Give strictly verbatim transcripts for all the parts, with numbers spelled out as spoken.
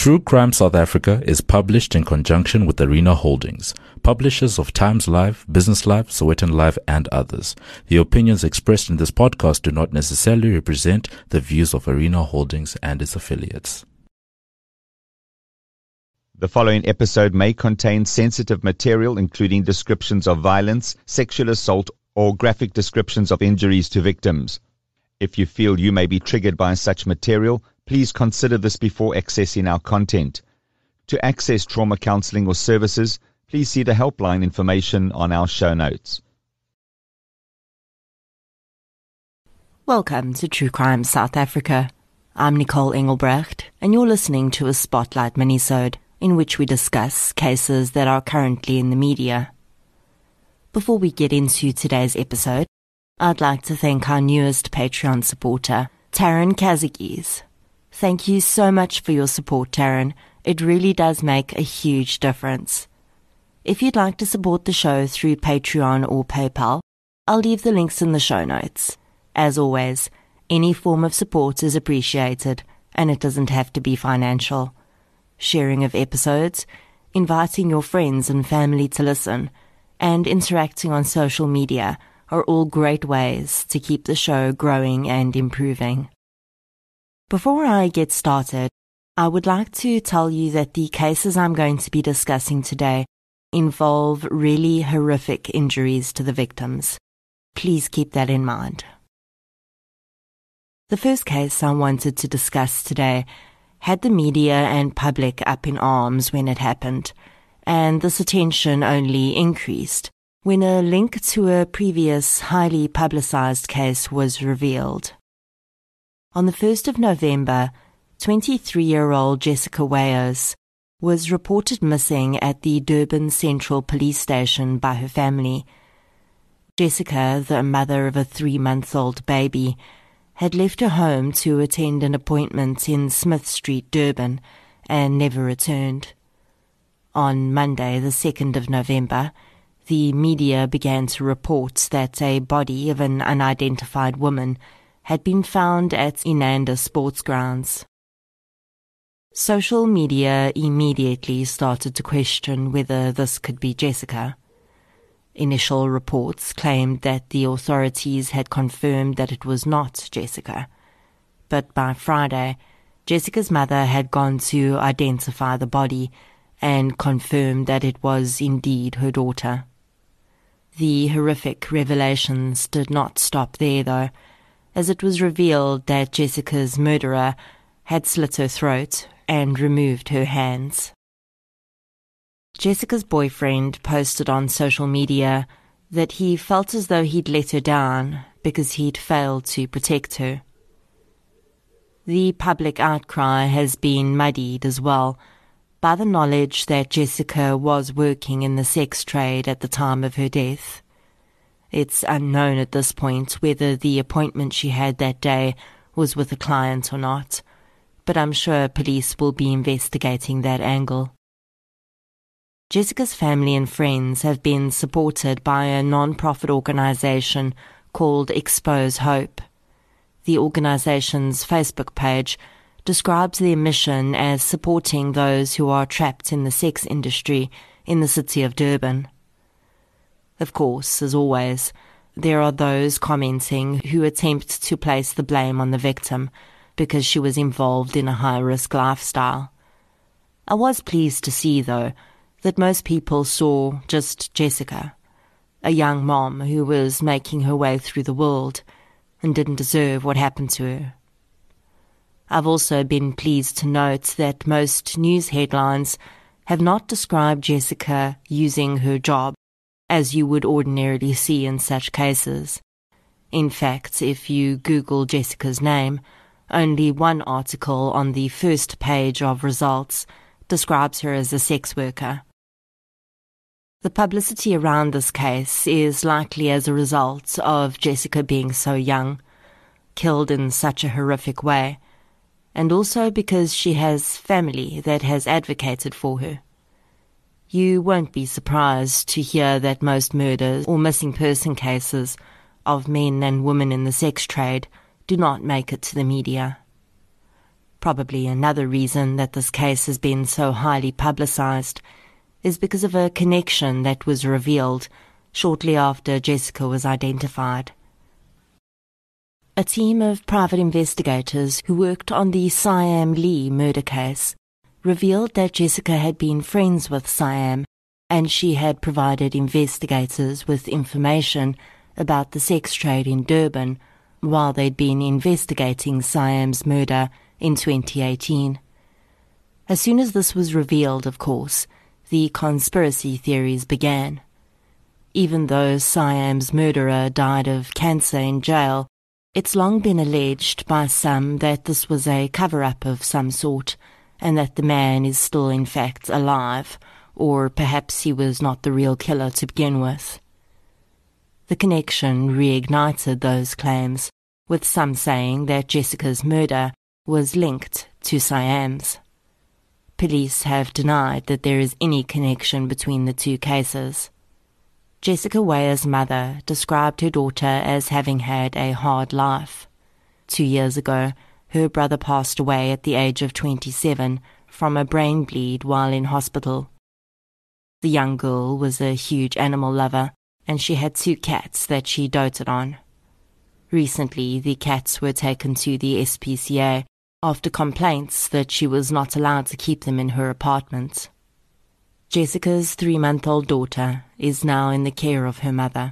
True Crime South Africa is published in conjunction with Arena Holdings, publishers of Times Live, Business Live, Sowetan Live, and others. The opinions expressed in this podcast do not necessarily represent the views of Arena Holdings and its affiliates. The following episode may contain sensitive material, including descriptions of violence, sexual assault, or graphic descriptions of injuries to victims. If you feel you may be triggered by such material, please consider this before accessing our content. To access trauma counseling or services, please see the helpline information on our show notes. Welcome to True Crime South Africa. I'm Nicole Engelbrecht, and you're listening to a Spotlight minisode in which we discuss cases that are currently in the media. Before we get into today's episode, I'd like to thank our newest Patreon supporter, Taryn Kazakis. Thank you so much for your support, Taryn. It really does make a huge difference. If you'd like to support the show through Patreon or PayPal, I'll leave the links in the show notes. As always, any form of support is appreciated, and it doesn't have to be financial. Sharing of episodes, inviting your friends and family to listen, and interacting on social media are all great ways to keep the show growing and improving. Before I get started, I would like to tell you that the cases I'm going to be discussing today involve really horrific injuries to the victims. Please keep that in mind. The first case I wanted to discuss today had the media and public up in arms when it happened, and this attention only increased when a link to a previous highly publicized case was revealed. On the first of November, twenty-three-year-old Jessica Weyers was reported missing at the Durban Central Police Station by her family. Jessica, the mother of a three-month-old baby, had left her home to attend an appointment in Smith Street, Durban, and never returned. On Monday, the second of November, the media began to report that a body of an unidentified woman had been found at Inanda Sports Grounds. Social media immediately started to question whether this could be Jessica. Initial reports claimed that the authorities had confirmed that it was not Jessica. But by Friday, Jessica's mother had gone to identify the body and confirmed that it was indeed her daughter. The horrific revelations did not stop there, though, as it was revealed that Jessica's murderer had slit her throat and removed her hands. Jessica's boyfriend posted on social media that he felt as though he'd let her down because he'd failed to protect her. The public outcry has been muddied as well by the knowledge that Jessica was working in the sex trade at the time of her death. It's unknown at this point whether the appointment she had that day was with a client or not, but I'm sure police will be investigating that angle. Jessica's family and friends have been supported by a non-profit organization called Expose Hope. The organization's Facebook page describes their mission as supporting those who are trapped in the sex industry in the city of Durban. Of course, as always, there are those commenting who attempt to place the blame on the victim because she was involved in a high-risk lifestyle. I was pleased to see, though, that most people saw just Jessica, a young mom who was making her way through the world and didn't deserve what happened to her. I've also been pleased to note that most news headlines have not described Jessica using her job as you would ordinarily see in such cases. In fact, if you Google Jessica's name, only one article on the first page of results describes her as a sex worker. The publicity around this case is likely as a result of Jessica being so young, killed in such a horrific way, and also because she has family that has advocated for her. You won't be surprised to hear that most murders or missing person cases of men and women in the sex trade do not make it to the media. Probably another reason that this case has been so highly publicized is because of a connection that was revealed shortly after Jessica was identified. A team of private investigators who worked on the Siam Lee murder case revealed that Jessica had been friends with Siam, and she had provided investigators with information about the sex trade in Durban while they'd been investigating Siam's murder in twenty eighteen. As soon as this was revealed, of course, the conspiracy theories began. Even though Siam's murderer died of cancer in jail, it's long been alleged by some that this was a cover-up of some sort, and that the man is still in fact alive, or perhaps he was not the real killer to begin with. The connection reignited those claims, with some saying that Jessica's murder was linked to Siam's. Police have denied that there is any connection between the two cases. Jessica Weir's mother described her daughter as having had a hard life. Two years ago, her brother passed away at the age of twenty-seven from a brain bleed while in hospital. The young girl was a huge animal lover, and she had two cats that she doted on. Recently, the cats were taken to the S P C A after complaints that she was not allowed to keep them in her apartment. Jessica's three-month-old daughter is now in the care of her mother.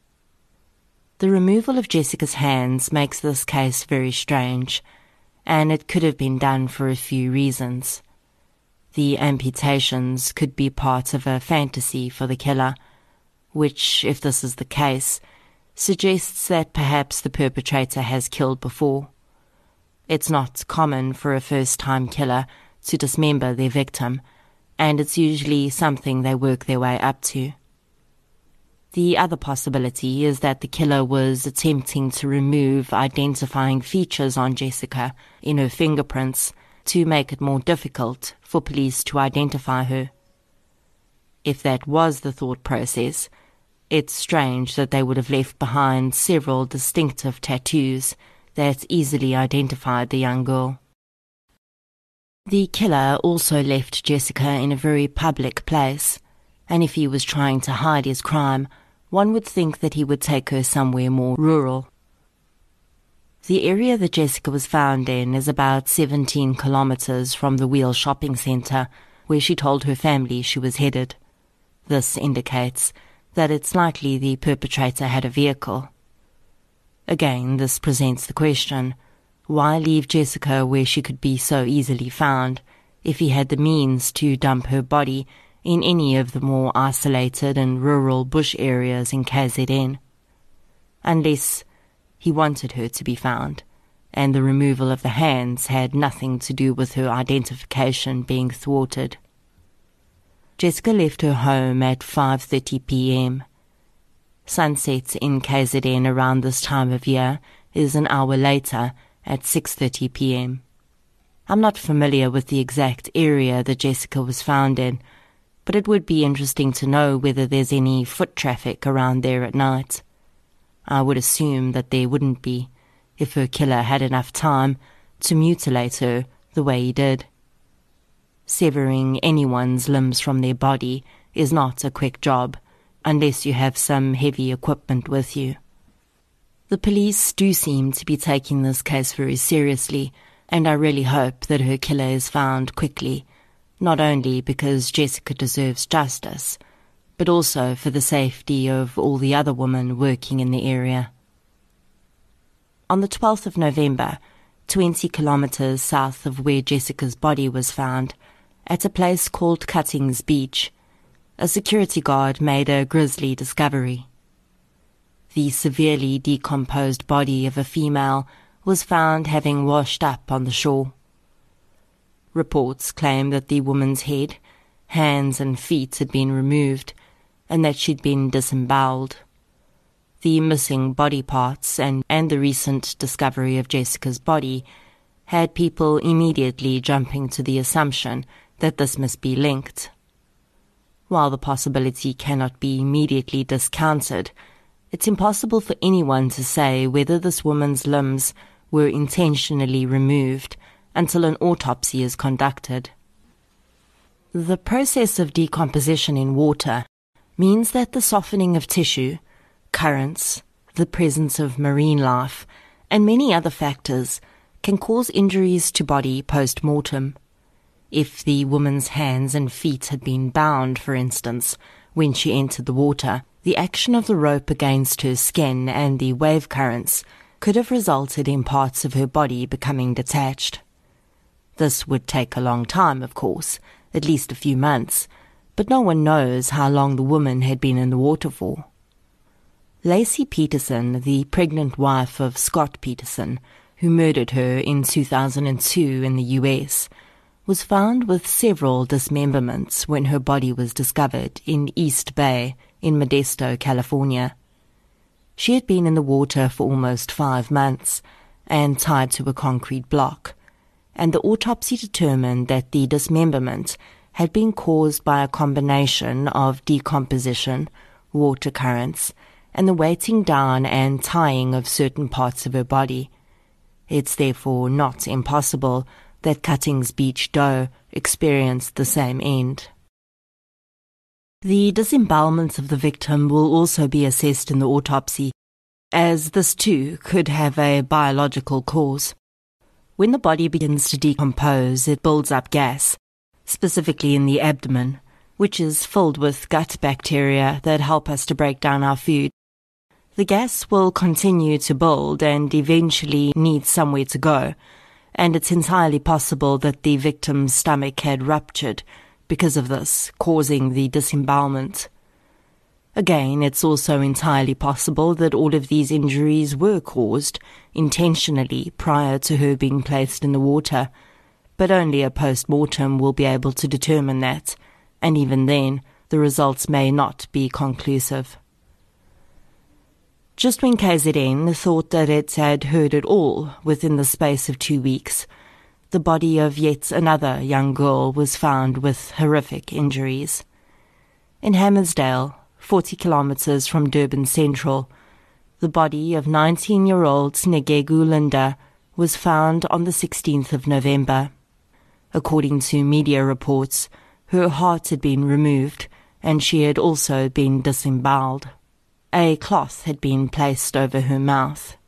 The removal of Jessica's hands makes this case very strange, and it could have been done for a few reasons. The amputations could be part of a fantasy for the killer, which, if this is the case, suggests that perhaps the perpetrator has killed before. It's not common for a first-time killer to dismember their victim, and it's usually something they work their way up to. The other possibility is that the killer was attempting to remove identifying features on Jessica in her fingerprints to make it more difficult for police to identify her. If that was the thought process, it's strange that they would have left behind several distinctive tattoos that easily identified the young girl. The killer also left Jessica in a very public place, and if he was trying to hide his crime, one would think that he would take her somewhere more rural. The area that Jessica was found in is about seventeen kilometers from the Wheel shopping centre, where she told her family she was headed. This indicates that it's likely the perpetrator had a vehicle. Again, this presents the question, why leave Jessica where she could be so easily found if he had the means to dump her body in any of the more isolated and rural bush areas in K Z N? Unless he wanted her to be found, and the removal of the hands had nothing to do with her identification being thwarted. Jessica left her home at five thirty p m Sunset in K Z N around this time of year is an hour later at six thirty p m I'm not familiar with the exact area that Jessica was found in, but it would be interesting to know whether there's any foot traffic around there at night. I would assume that there wouldn't be, if her killer had enough time to mutilate her the way he did. Severing anyone's limbs from their body is not a quick job, unless you have some heavy equipment with you. The police do seem to be taking this case very seriously, and I really hope that her killer is found quickly, not only because Jessica deserves justice, but also for the safety of all the other women working in the area. On the twelfth of November, twenty kilometers south of where Jessica's body was found, at a place called Cuttings Beach, a security guard made a grisly discovery. The severely decomposed body of a female was found having washed up on the shore. Reports claim that the woman's head, hands and feet had been removed, and that she'd been disemboweled. The missing body parts and, and the recent discovery of Jessica's body had people immediately jumping to the assumption that this must be linked. While the possibility cannot be immediately discounted, it's impossible for anyone to say whether this woman's limbs were intentionally removed until an autopsy is conducted. The process of decomposition in water means that the softening of tissue, currents, the presence of marine life, and many other factors can cause injuries to body post-mortem. If the woman's hands and feet had been bound, for instance, when she entered the water, the action of the rope against her skin and the wave currents could have resulted in parts of her body becoming detached. This would take a long time, of course, at least a few months, but no one knows how long the woman had been in the water for. Lacey Peterson, the pregnant wife of Scott Peterson, who murdered her in two thousand two in the U S, was found with several dismemberments when her body was discovered in East Bay in Modesto, California. She had been in the water for almost five months and tied to a concrete block, and the autopsy determined that the dismemberment had been caused by a combination of decomposition, water currents, and the weighting down and tying of certain parts of her body. It's therefore not impossible that Cuttings Beach Doe experienced the same end. The disembowelment of the victim will also be assessed in the autopsy, as this too could have a biological cause. When the body begins to decompose, it builds up gas, specifically in the abdomen, which is filled with gut bacteria that help us to break down our food. The gas will continue to build and eventually need somewhere to go, and it's entirely possible that the victim's stomach had ruptured because of this, causing the disembowelment. Again, it's also entirely possible that all of these injuries were caused intentionally prior to her being placed in the water, but only a post-mortem will be able to determine that, and even then, the results may not be conclusive. Just when K Z N thought that it had heard it all within the space of two weeks, the body of yet another young girl was found with horrific injuries. In Hammersdale, forty kilometers from Durban Central, the body of nineteen-year-old Snegegu Linda was found on the sixteenth of November. According to media reports, her heart had been removed and she had also been disemboweled. A cloth had been placed over her mouth.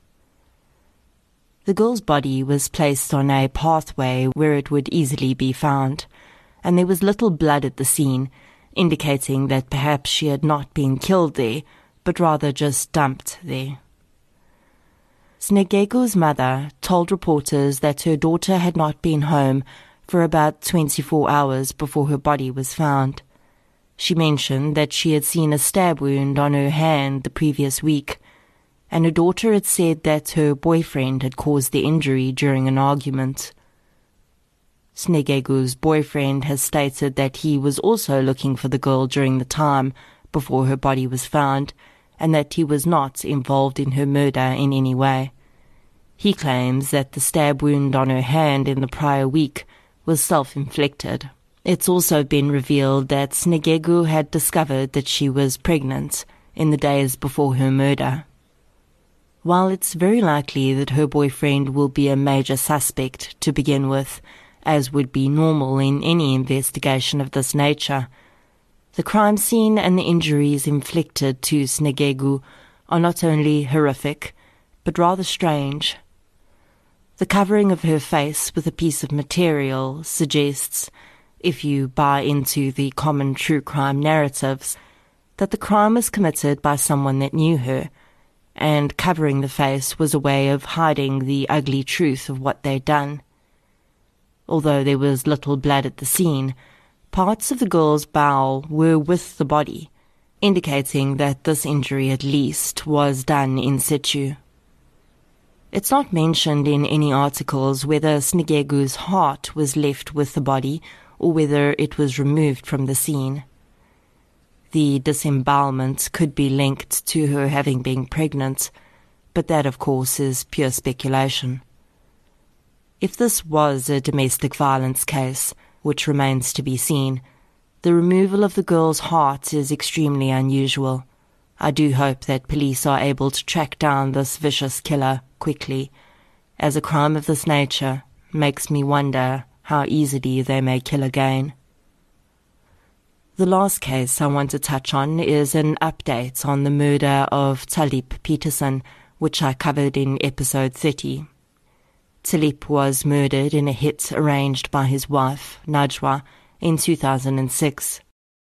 The girl's body was placed on a pathway where it would easily be found, and there was little blood at the scene, indicating that perhaps she had not been killed there, but rather just dumped there. Snegegu's mother told reporters that her daughter had not been home for about twenty-four hours before her body was found. She mentioned that she had seen a stab wound on her hand the previous week, and her daughter had said that her boyfriend had caused the injury during an argument. Snegegu's boyfriend has stated that he was also looking for the girl during the time before her body was found, and that he was not involved in her murder in any way. He claims that the stab wound on her hand in the prior week was self-inflicted. It's also been revealed that Snegegu had discovered that she was pregnant in the days before her murder. While it's very likely that her boyfriend will be a major suspect to begin with, as would be normal in any investigation of this nature, the crime scene and the injuries inflicted to Snegegu are not only horrific, but rather strange. The covering of her face with a piece of material suggests, if you buy into the common true crime narratives, that the crime was committed by someone that knew her, and covering the face was a way of hiding the ugly truth of what they'd done. Although there was little blood at the scene, parts of the girl's bowel were with the body, indicating that this injury at least was done in situ. It's not mentioned in any articles whether Snegegu's heart was left with the body or whether it was removed from the scene. The disembowelment could be linked to her having been pregnant, but that, of course, is pure speculation. If this was a domestic violence case, which remains to be seen, the removal of the girl's heart is extremely unusual. I do hope that police are able to track down this vicious killer quickly, as a crime of this nature makes me wonder how easily they may kill again. The last case I want to touch on is an update on the murder of Talib Peterson, which I covered in episode thirty. Talib was murdered in a hit arranged by his wife, Najwa, in two thousand six.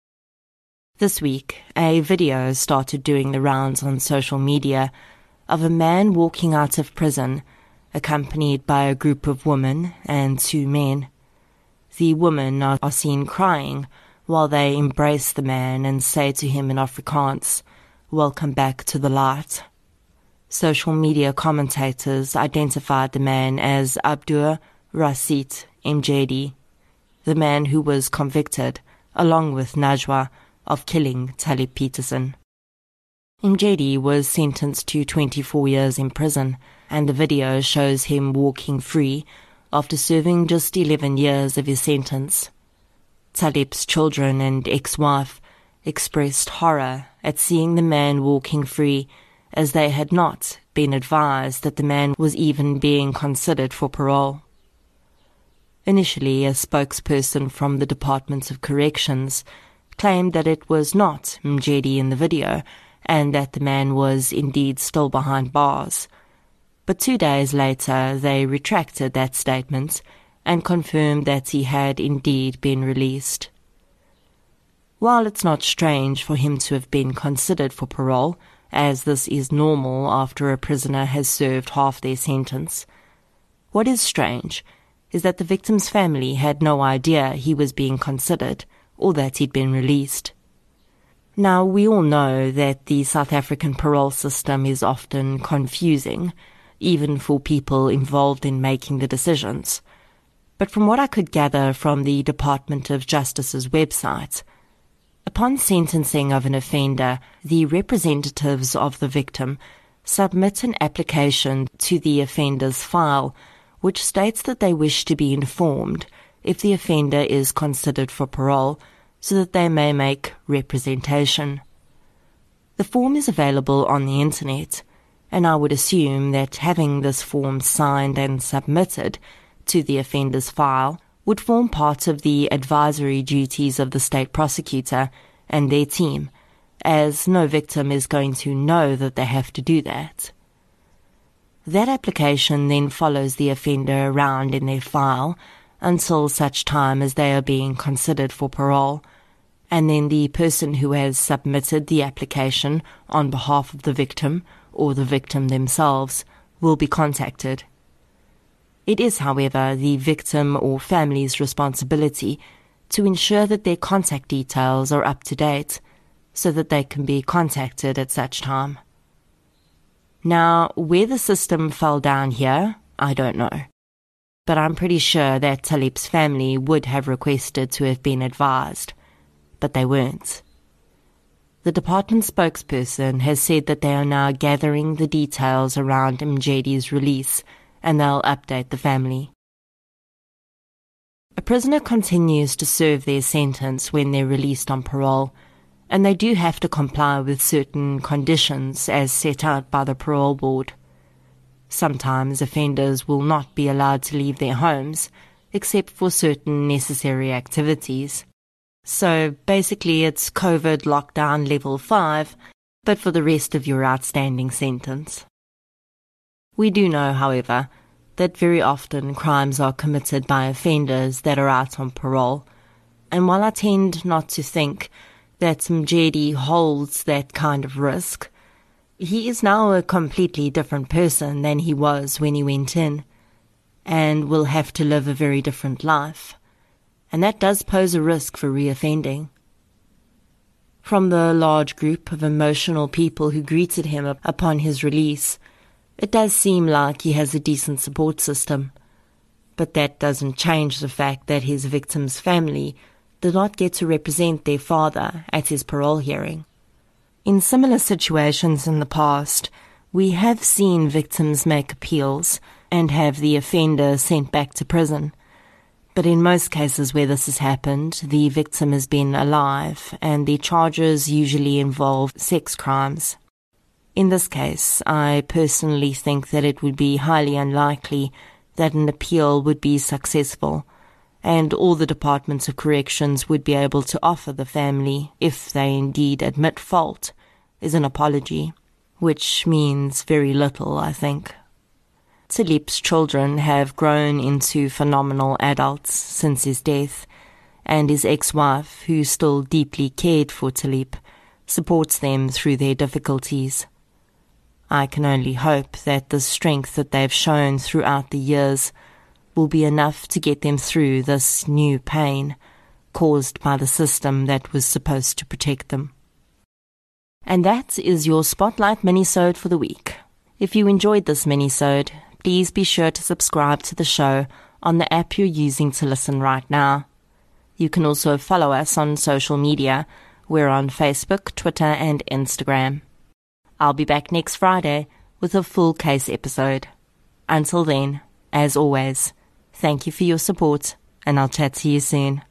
This week, a video started doing the rounds on social media of a man walking out of prison, accompanied by a group of women and two men. The women are, are seen crying while they embrace the man and say to him in Afrikaans, "Welcome back to the light." Social media commentators identified the man as Abdur Rashid Mjedi, the man who was convicted, along with Najwa, of killing Talib Peterson. Mjedi was sentenced to twenty-four years in prison, and the video shows him walking free after serving just eleven years of his sentence. Talib's children and ex-wife expressed horror at seeing the man walking free, as they had not been advised that the man was even being considered for parole. Initially, a spokesperson from the Department of Corrections claimed that it was not Mjedi in the video and that the man was indeed still behind bars. But two days later, they retracted that statement and confirmed that he had indeed been released. While it's not strange for him to have been considered for parole, as this is normal after a prisoner has served half their sentence, what is strange is that the victim's family had no idea he was being considered or that he'd been released. Now, we all know that the South African parole system is often confusing, even for people involved in making the decisions. But from what I could gather from the Department of Justice's website, upon sentencing of an offender, the representatives of the victim submit an application to the offender's file which states that they wish to be informed if the offender is considered for parole so that they may make representation. The form is available on the internet, and I would assume that having this form signed and submitted to the offender's file would form part of the advisory duties of the state prosecutor and their team, as no victim is going to know that they have to do that. That application then follows the offender around in their file until such time as they are being considered for parole, and then the person who has submitted the application on behalf of the victim or the victim themselves will be contacted. It is, however, the victim or family's responsibility to ensure that their contact details are up to date so that they can be contacted at such time. Now, where the system fell down here, I don't know. But I'm pretty sure that Talib's family would have requested to have been advised, but they weren't. The department spokesperson has said that they are now gathering the details around Mjedi's release, and they'll update the family. A prisoner continues to serve their sentence when they're released on parole, and they do have to comply with certain conditions as set out by the parole board. Sometimes offenders will not be allowed to leave their homes, except for certain necessary activities. So basically it's COVID lockdown level five, but for the rest of your outstanding sentence. We do know, however, that very often crimes are committed by offenders that are out on parole, and while I tend not to think that Mjedi holds that kind of risk, he is now a completely different person than he was when he went in, and will have to live a very different life, and that does pose a risk for reoffending. From the large group of emotional people who greeted him upon his release, it does seem like he has a decent support system, but that doesn't change the fact that his victim's family did not get to represent their father at his parole hearing. In similar situations in the past, we have seen victims make appeals and have the offender sent back to prison. But in most cases where this has happened, the victim has been alive, and the charges usually involve sex crimes. In this case, I personally think that it would be highly unlikely that an appeal would be successful, and all the departments of corrections would be able to offer the family, if they indeed admit fault, is an apology, which means very little, I think. Talip's children have grown into phenomenal adults since his death, and his ex-wife, who still deeply cared for Talip, supports them through their difficulties. I can only hope that the strength that they've shown throughout the years will be enough to get them through this new pain caused by the system that was supposed to protect them. And that is your Spotlight minisode for the week. If you enjoyed this minisode, please be sure to subscribe to the show on the app you're using to listen right now. You can also follow us on social media. We're on Facebook, Twitter, and Instagram. I'll be back next Friday with a full case episode. Until then, as always, thank you for your support, and I'll chat to you soon.